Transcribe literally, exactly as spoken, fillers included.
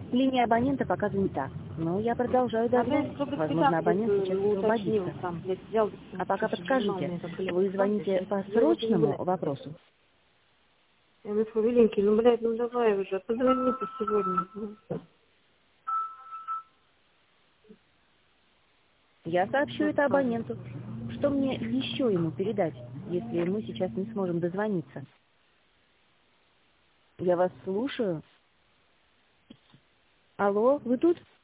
Линия абонента пока занята, но я продолжаю дождать. Возможно, абонент сейчас освободится. А пока подскажите, вы звоните по срочному вопросу? Я говорю, Веленький, ну, блядь, ну давай уже, позвони-то сегодня. Я сообщу это абоненту. Что мне еще ему передать, если мы сейчас не сможем дозвониться? Я вас слушаю. Алло, вы тут?